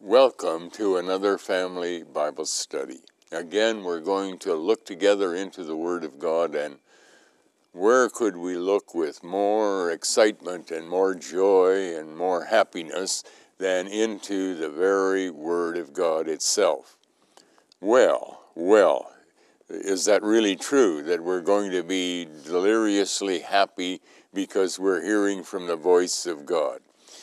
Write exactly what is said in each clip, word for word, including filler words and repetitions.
Welcome to another family Bible study. Again, we're going to look together into the Word of God, and where could we look with more excitement and more joy and more happiness than into the very Word of God itself? Well, well, is that really true, that we're going to be deliriously happy because we're hearing from the voice of God?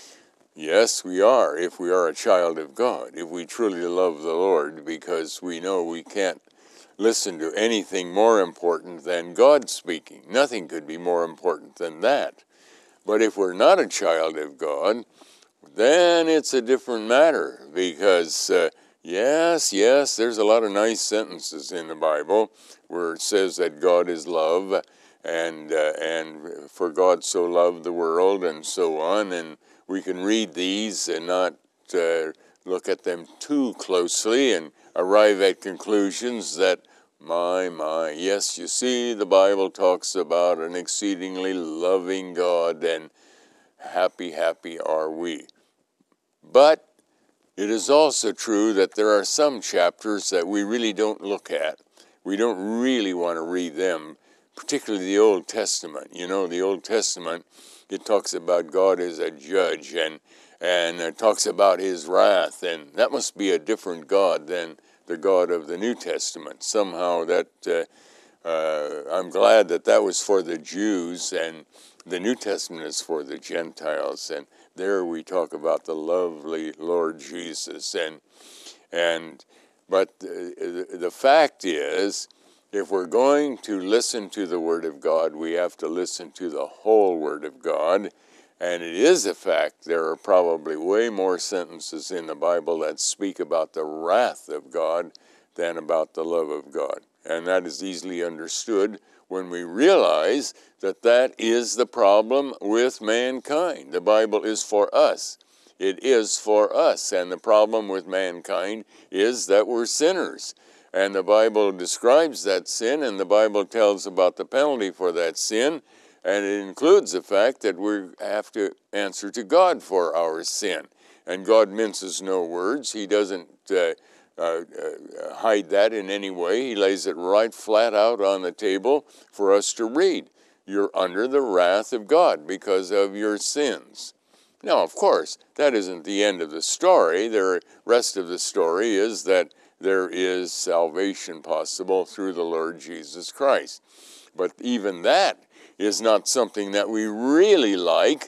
Yes, we are, if we are a child of God, if we truly love the Lord, because we know we can't listen to anything more important than God speaking. Nothing could be more important than that. But if we're not a child of God, then it's a different matter, because uh, yes, yes, there's a lot of nice sentences in the Bible where it says that God is love, and uh, and for God so loved the world, and so on, and we can read these and not uh, look at them too closely and arrive at conclusions that, my, my, yes, you see, the Bible talks about an exceedingly loving God, and happy, happy are we. But it is also true that there are some chapters that we really don't look at. We don't really want to read them, particularly the Old Testament. You know, the Old Testament, it talks about God as a judge, and and it talks about his wrath, and that must be a different God than the God of the New Testament. Somehow that, uh, uh, I'm glad that that was for the Jews, and the New Testament is for the Gentiles, and there we talk about the lovely Lord Jesus. And, and but the, the fact is, if we're going to listen to the Word of God, we have to listen to the whole Word of God. And it is a fact, there are probably way more sentences in the Bible that speak about the wrath of God than about the love of God. And that is easily understood when we realize that that is the problem with mankind. The Bible is for us. It is for us. And the problem with mankind is that we're sinners. And the Bible describes that sin, and the Bible tells about the penalty for that sin, and it includes the fact that we have to answer to God for our sin. And God minces no words. He doesn't uh, uh, uh, hide that in any way. He lays it right flat out on the table for us to read. You're under the wrath of God because of your sins. Now, of course, that isn't the end of the story. The rest of the story is that there is salvation possible through the Lord Jesus Christ. But even that is not something that we really like,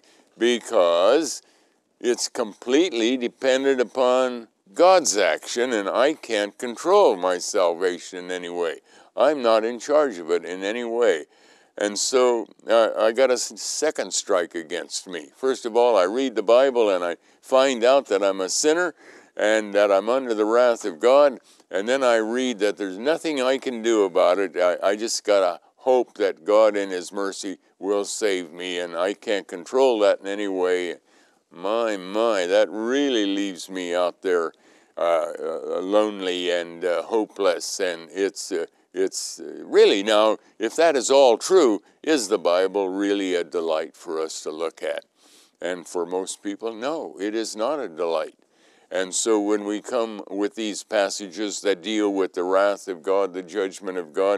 because it's completely dependent upon God's action, and I can't control my salvation in any way. I'm not in charge of it in any way. And so uh, I got a second strike against me. First of all, I read the Bible and I find out that I'm a sinner and that I'm under the wrath of God. And then I read that there's nothing I can do about it. I, I just got to hope that God in his mercy will save me, and I can't control that in any way. My, my, that really leaves me out there uh, uh, lonely and uh, hopeless. And it's, uh, it's really, now, if that is all true, is the Bible really a delight for us to look at? And for most people, no, it is not a delight. And so when we come with these passages that deal with the wrath of God, the judgment of God,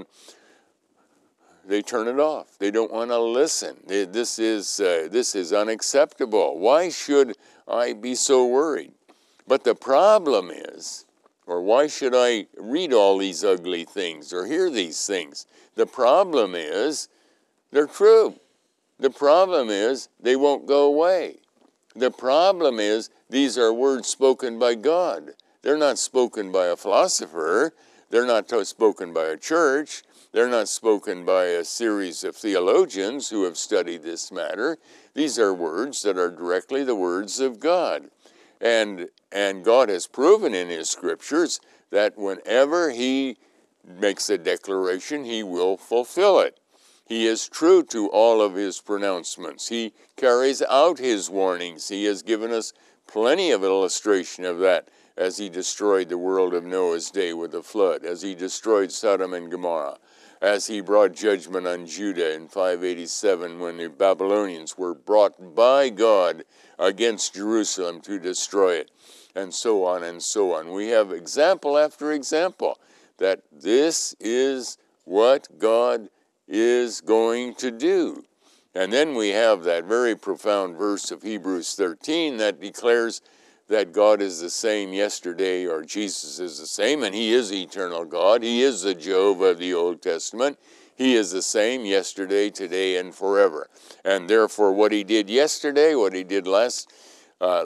they turn it off. They don't want to listen. This is, uh, this is unacceptable. Why should I be so worried? But the problem is, or why should I read all these ugly things or hear these things? The problem is, they're true. The problem is, they won't go away. The problem is, these are words spoken by God. They're not spoken by a philosopher. They're not spoken by a church. They're not spoken by a series of theologians who have studied this matter. These are words that are directly the words of God. And, and God has proven in his scriptures that whenever he makes a declaration, he will fulfill it. He is true to all of his pronouncements. He carries out his warnings. He has given us plenty of illustration of that as he destroyed the world of Noah's day with the flood, as he destroyed Sodom and Gomorrah, as he brought judgment on Judah in five eighty-seven when the Babylonians were brought by God against Jerusalem to destroy it. and so on and so on. We have example after example that this is what God is going to do. And then we have that very profound verse of Hebrews thirteen that declares that God is the same yesterday, or Jesus is the same, and he is eternal God. He is the Jehovah of the Old Testament. He is the same yesterday, today, and forever. And therefore what he did yesterday, what he did last uh,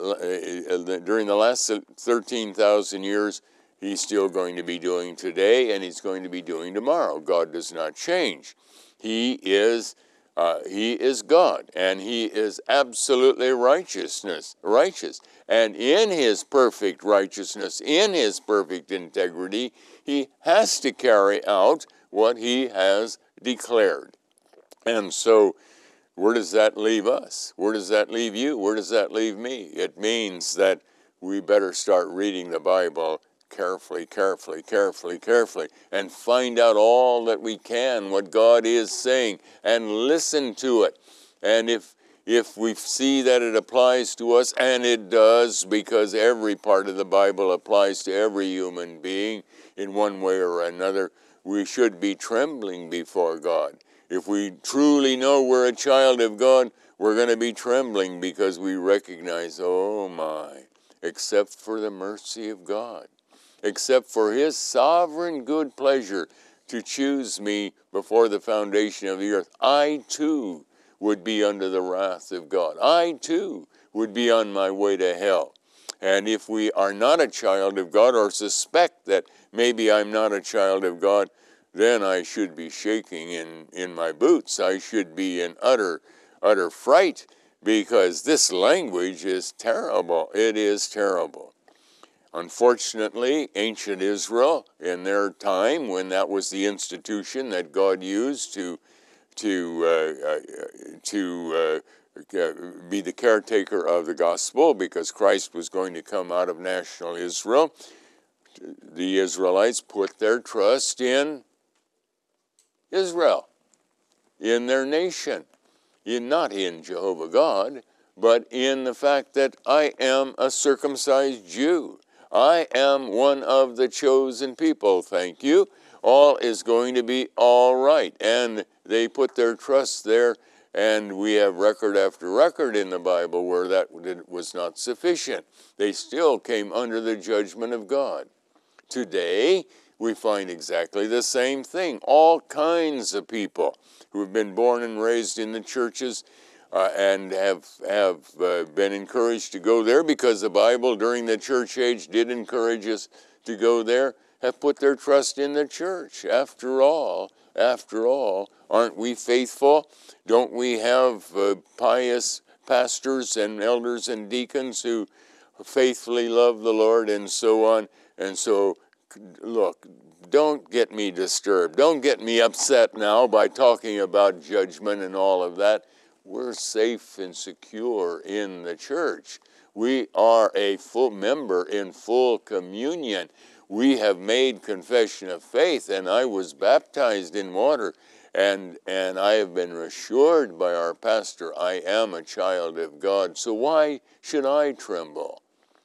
during the last thirteen thousand years, he's still going to be doing today, and he's going to be doing tomorrow. God does not change. He is uh, he is God, and he is absolutely righteousness, righteous. And in his perfect righteousness, in his perfect integrity, he has to carry out what he has declared. And so, where does that leave us? Where does that leave you? Where does that leave me? It means that we better start reading the Bible carefully, carefully, carefully, carefully, and find out all that we can, what God is saying, and listen to it. And if if we see that it applies to us, and it does, because every part of the Bible applies to every human being in one way or another, we should be trembling before God. If we truly know we're a child of God, we're going to be trembling because we recognize, oh my, except for the mercy of God, except for his sovereign good pleasure to choose me before the foundation of the earth, I too would be under the wrath of God. I too would be on my way to hell. And if we are not a child of God, or suspect that maybe I'm not a child of God, then I should be shaking in, in my boots. I should be in utter, utter fright, because this language is terrible. It is terrible. Unfortunately, ancient Israel, in their time, when that was the institution that God used to to uh, uh, to uh, uh, be the caretaker of the gospel, because Christ was going to come out of national Israel, the Israelites put their trust in Israel, in their nation, in not in Jehovah God, but in the fact that I am a circumcised Jew. I am one of the chosen people, thank you. All is going to be all right. And they put their trust there, and we have record after record in the Bible where that was not sufficient. They still came under the judgment of God. Today, we find exactly the same thing. All kinds of people who have been born and raised in the churches uh, and have, have uh, been encouraged to go there, because the Bible during the church age did encourage us to go there, have put their trust in the church. After all, after all, aren't we faithful? Don't we have uh, pious pastors and elders and deacons who faithfully love the Lord and so on? And so, look, don't get me disturbed. Don't get me upset now by talking about judgment and all of that. We're safe and secure in the church. We are a full member in full communion. We have made confession of faith, and I was baptized in water, and, and I have been assured by our pastor I am a child of God. So why should I tremble?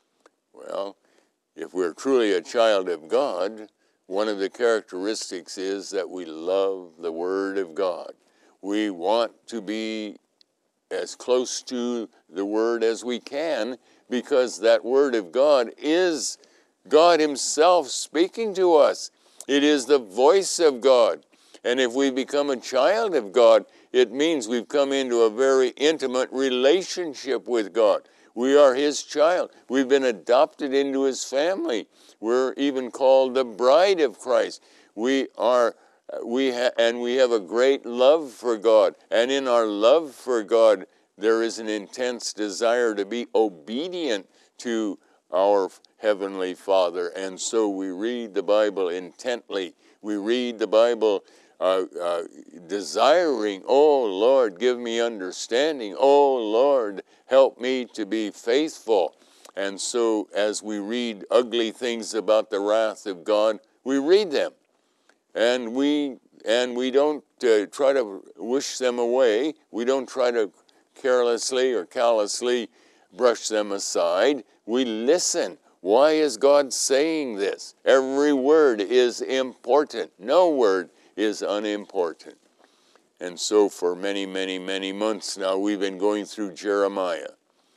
Well, if we're truly a child of God, one of the characteristics is that we love the Word of God. We want to be as close to the Word as we can, because that Word of God is God Himself speaking to us. It is the voice of God. And if we become a child of God, it means we've come into a very intimate relationship with God. We are His child. We've been adopted into His family. We're even called the bride of Christ. We are, we ha- and we have a great love for God. And in our love for God, there is an intense desire to be obedient to our Heavenly Father. And so we read the Bible intently. We read the Bible uh, uh, desiring, oh Lord, give me understanding. Oh Lord, help me to be faithful. And so as we read ugly things about the wrath of God, we read them. And we, and we don't uh, try to wish them away. We don't try to carelessly or callously brush them aside. We listen. Why is God saying this? Every word is important. No word is unimportant. And so for many, many, many months now, we've been going through Jeremiah.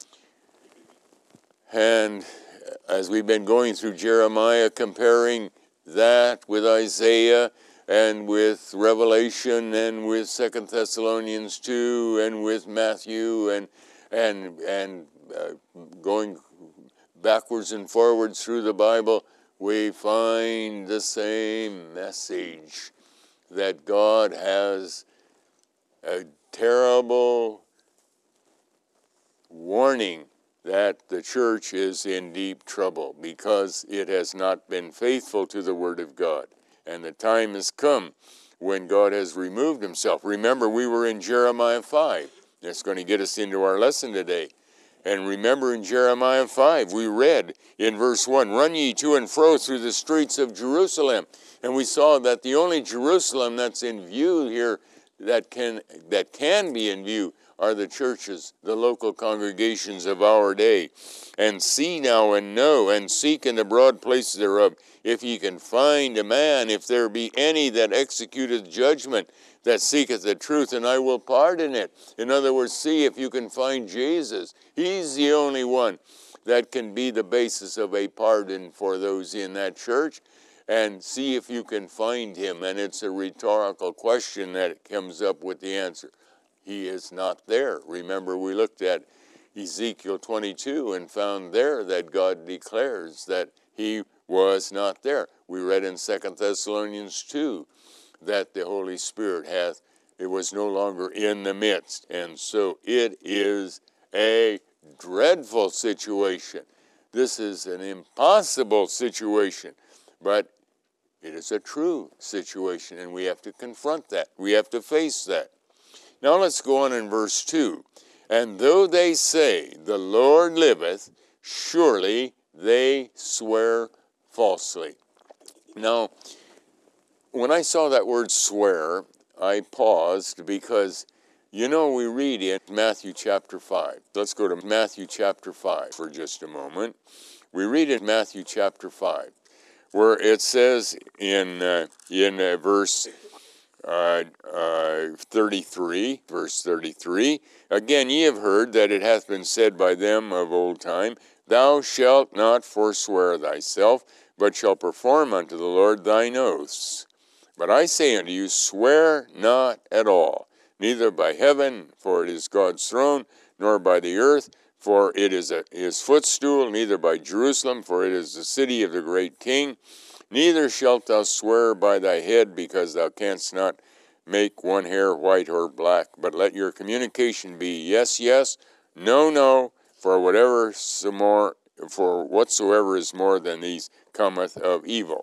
And as we've been going through Jeremiah, comparing that with Isaiah and with Revelation and with Second Thessalonians two and with Matthew and and and uh, going backwards and forwards through the Bible, we find the same message, that God has a terrible warning that the church is in deep trouble because it has not been faithful to the Word of God. And the time has come when God has removed himself. Remember, we were in Jeremiah five. That's going to get us into our lesson today. And remember, in Jeremiah five, we read in verse one, "Run ye to and fro through the streets of Jerusalem." And we saw that the only Jerusalem that's in view here, that can that can be in view, are the churches, the local congregations of our day. "And see now and know, and seek in the broad places thereof, if ye can find a man, if there be any that executeth judgment, that seeketh the truth, and I will pardon it." In other words, see if you can find Jesus. He's the only one that can be the basis of a pardon for those in that church. And see if you can find him. And it's a rhetorical question that comes up with the answer. He is not there. Remember, we looked at Ezekiel twenty-two and found there that God declares that he was not there. We read in Second Thessalonians two that the Holy Spirit hath, it was no longer in the midst. And so it is a dreadful situation. This is an impossible situation, but it is a true situation, and we have to confront that. We have to face that. Now let's go on in verse two. "And though they say, the Lord liveth, surely they swear falsely." Now, when I saw that word swear, I paused because, you know, we read in Matthew chapter five. Let's go to Matthew chapter five for just a moment. We read in Matthew chapter five, where it says in uh, in uh, verse uh, uh, thirty-three, verse thirty-three, "Again ye have heard that it hath been said by them of old time, Thou shalt not forswear thyself, but shalt perform unto the Lord thine oaths. But I say unto you, swear not at all, neither by heaven, for it is God's throne, nor by the earth, for it is a, his footstool, neither by Jerusalem, for it is the city of the great King. Neither shalt thou swear by thy head, because thou canst not make one hair white or black, but let your communication be yes, yes, no, no, for whatever some more, for whatsoever is more than these cometh of evil."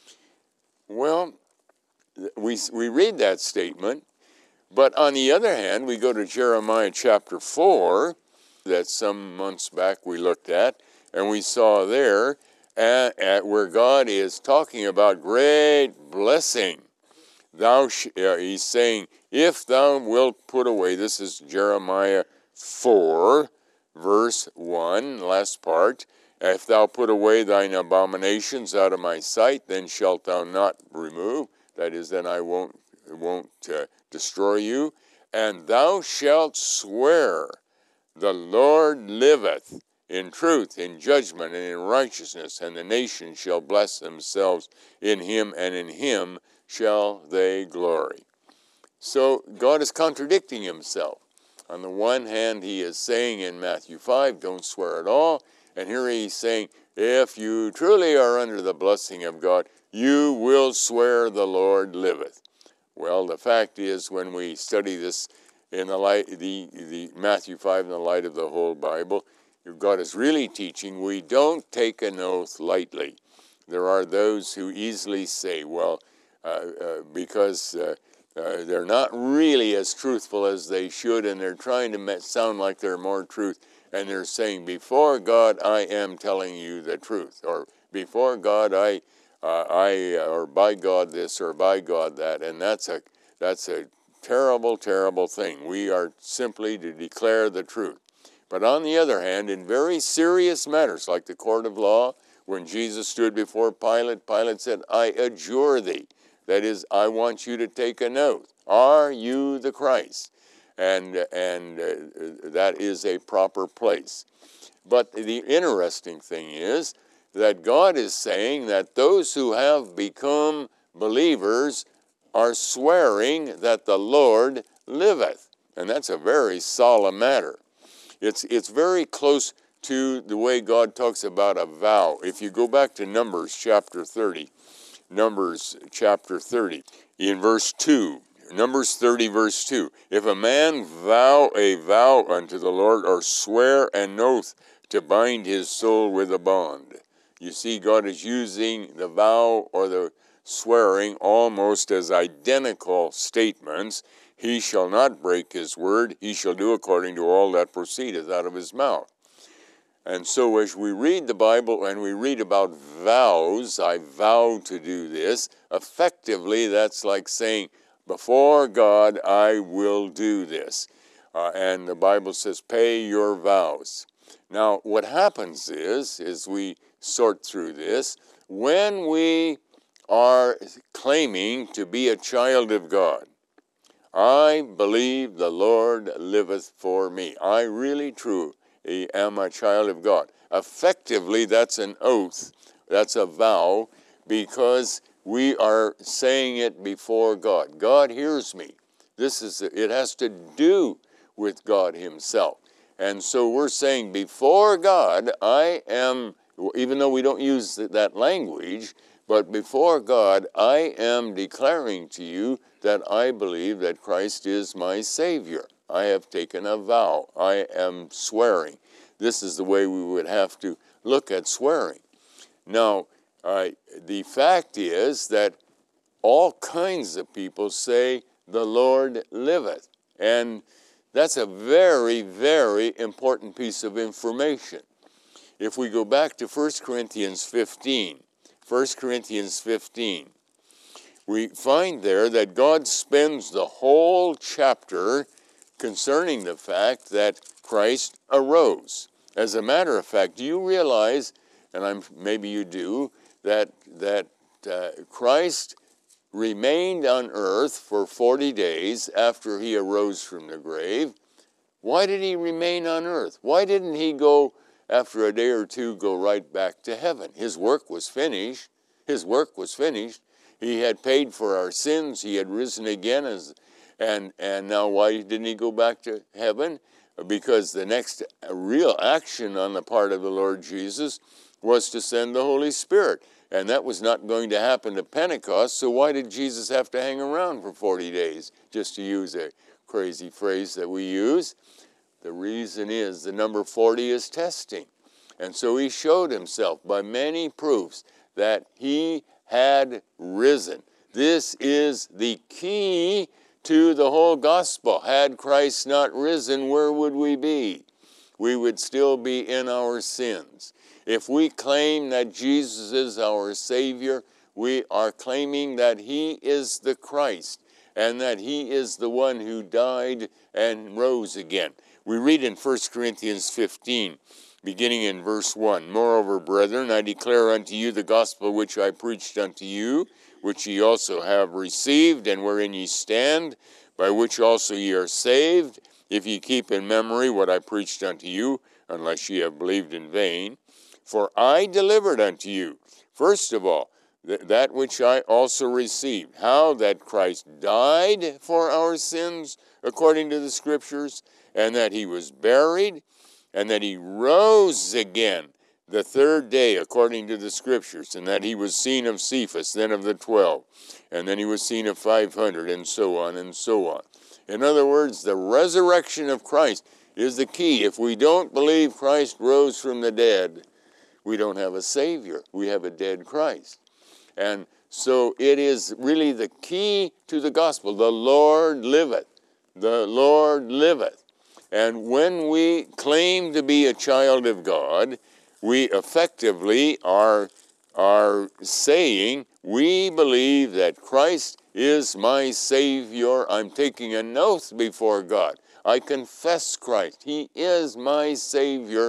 Well, we we read that statement, but on the other hand, we go to Jeremiah chapter four, that some months back we looked at, and we saw there at, at where God is talking about great blessing. Thou, sh- uh, he's saying, if thou wilt put away, this is Jeremiah four, verse one, last part, "If thou put away thine abominations out of my sight, then shalt thou not remove," that is, then I won't, won't uh, destroy you, "and thou shalt swear, the Lord liveth, in truth, in judgment, and in righteousness, and the nations shall bless themselves in him, and in him shall they glory." So God is contradicting himself. On the one hand, he is saying in Matthew five, don't swear at all. And here he's saying, if you truly are under the blessing of God, you will swear the Lord liveth. Well, the fact is, when we study this in the light, the, the Matthew five in the light of the whole Bible, God is really teaching we don't take an oath lightly. There are those who easily say, well, uh, uh, because uh, uh, they're not really as truthful as they should, and they're trying to sound like they're more truth, and they're saying, before God, I am telling you the truth, or before God, I, uh, I, uh, or by God this, or by God that, and that's a, that's a terrible, terrible thing. We are simply to declare the truth. But on the other hand, in very serious matters, like the court of law, When Jesus stood before Pilate, Pilate said, I adjure thee. That is, I want you to take an oath. Are you the Christ? And, and uh, that is a proper place. But the interesting thing is that God is saying that those who have become believers are swearing that the Lord liveth. And that's a very solemn matter. It's, it's very close to the way God talks about a vow. If you go back to Numbers chapter thirty, Numbers chapter thirty, in verse two, Numbers thirty, verse two, if a man vow a vow unto the Lord, or swear an oath to bind his soul with a bond. You see, God is using the vow or the swearing almost as identical statements. He shall not break his word, he shall do according to all that proceedeth out of his mouth. And so as we read the Bible and we read about vows, I vow to do this, effectively that's like saying, before God I will do this. Uh, and the Bible says, pay your vows. Now what happens is, as we sort through this, when we are claiming to be a child of God, I believe the Lord liveth for me. I really true am a child of God. Effectively, that's an oath. That's a vow, because we are saying it before God. God hears me. This is, it has to do with God himself. And so we're saying before God, I am, even though we don't use that language, but before God, I am declaring to you that I believe that Christ is my Savior. I have taken a vow. I am swearing. This is the way we would have to look at swearing. Now, uh, the fact is that all kinds of people say, the Lord liveth. And that's a very, very important piece of information. If we go back to First Corinthians fifteen, First Corinthians fifteen, we find there that God spends the whole chapter concerning the fact that Christ arose. As a matter of fact, do you realize, and I'm, maybe you do, that, that uh, Christ remained on earth for forty days after he arose from the grave? Why did he remain on earth? Why didn't he go, after a day or two, go right back to heaven? His work was finished. His work was finished. He had paid for our sins. He had risen again. As, and, and now why didn't he go back to heaven? Because the next real action on the part of the Lord Jesus was to send the Holy Spirit. And that was not going to happen at Pentecost, so why did Jesus have to hang around for forty days, just to use a crazy phrase that we use? The reason is the number forty is testing. And so he showed himself by many proofs that he had risen. This is the key to the whole gospel. Had Christ not risen, where would we be? We would still be in our sins. If we claim that Jesus is our Savior, we are claiming that he is the Christ and that he is the one who died and rose again. We read in First Corinthians fifteen, beginning in verse one, Moreover, brethren, I declare unto you the gospel which I preached unto you, which ye also have received, and wherein ye stand, by which also ye are saved, if ye keep in memory what I preached unto you, unless ye have believed in vain. For I delivered unto you, first of all, th- that which I also received, how that Christ died for our sins, according to the Scriptures, and that he was buried, and that he rose again the third day, according to the Scriptures, and that he was seen of Cephas, then of the twelve, and then he was seen of five hundred, and so on and so on. In other words, the resurrection of Christ is the key. If we don't believe Christ rose from the dead, we don't have a Savior. We have a dead Christ. And so it is really the key to the gospel. The Lord liveth. The Lord liveth. And when we claim to be a child of God, we effectively are, are saying, we believe that Christ is my Savior. I'm taking an oath before God. I confess Christ. He is my Savior,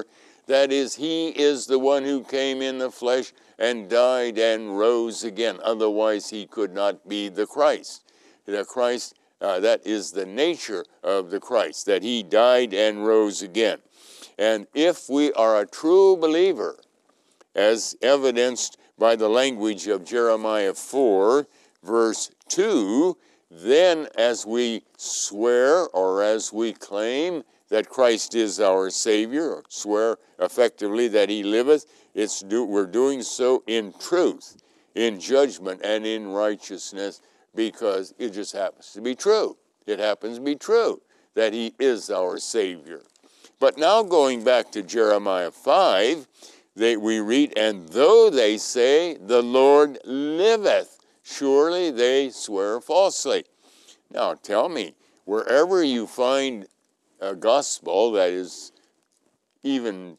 That is, he is the one who came in the flesh and died and rose again. Otherwise, he could not be the Christ. The Christ, uh, that is the nature of the Christ, that he died and rose again. And if we are a true believer, as evidenced by the language of Jeremiah four, verse two, then as we swear or as we claim that Christ is our Savior, or swear effectively that he liveth, it's do, we're doing so in truth, in judgment, and in righteousness, because it just happens to be true. It happens to be true that he is our Savior. But now going back to Jeremiah five, they, we read, and though they say, the Lord liveth, surely they swear falsely. Now tell me, wherever you find a gospel that is even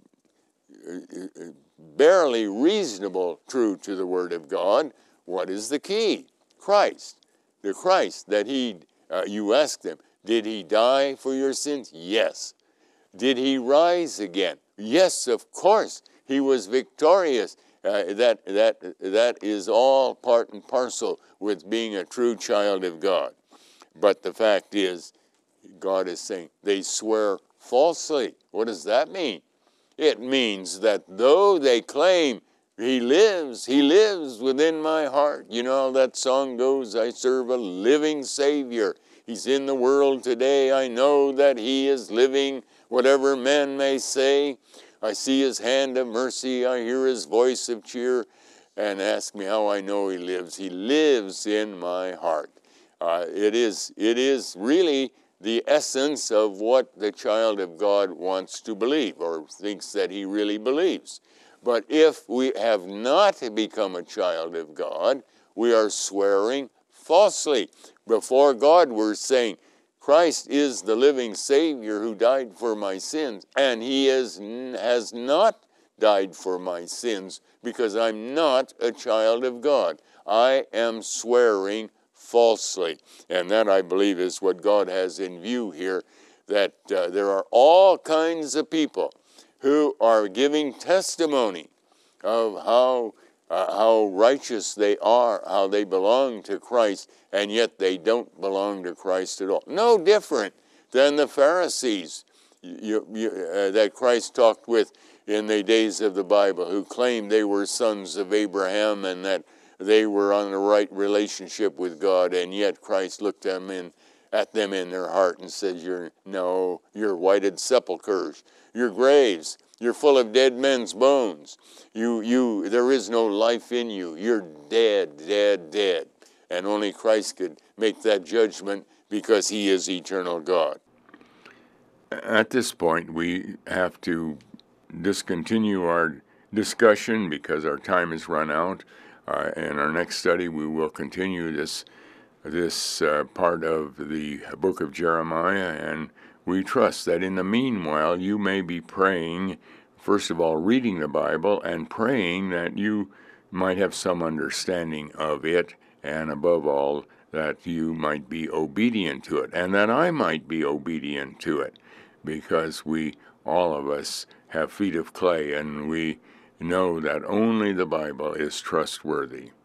barely reasonable true to the Word of God, what is the key? Christ. The Christ that he, uh, you ask them, did he die for your sins? Yes. Did he rise again? Yes, of course. He was victorious. Uh, that, that, that is all part and parcel with being a true child of God. But the fact is, God is saying, they swear falsely. What does that mean? It means that though they claim he lives, he lives within my heart. You know how that song goes, I serve a living Savior. He's in the world today. I know that he is living, whatever men may say. I see his hand of mercy. I hear his voice of cheer. And ask me how I know he lives. He lives in my heart. Uh, it is, it is really the essence of what the child of God wants to believe or thinks that he really believes. But if we have not become a child of God, we are swearing falsely. Before God, we're saying, Christ is the living Savior who died for my sins, and he is, has not died for my sins because I'm not a child of God. I am swearing falsely. And that, I believe, is what God has in view here, that uh, there are all kinds of people who are giving testimony of how uh, how righteous they are, how they belong to Christ, and yet they don't belong to Christ at all. No different than the Pharisees you, you, uh, that Christ talked with in the days of the Bible, who claimed they were sons of Abraham and that they were on the right relationship with God, and yet Christ looked them in, at them in their heart and said, "You're no, you're whited sepulchres, you're graves, you're full of dead men's bones. You, you, there is no life in you. You're dead, dead, dead." And only Christ could make that judgment because he is eternal God. At this point, we have to discontinue our discussion because our time has run out. Uh, in our next study, we will continue this this uh, part of the book of Jeremiah, and we trust that in the meanwhile you may be praying, first of all, reading the Bible and praying that you might have some understanding of it, and above all, that you might be obedient to it, and that I might be obedient to it, because we, all of us, have feet of clay, and we know that only the Bible is trustworthy.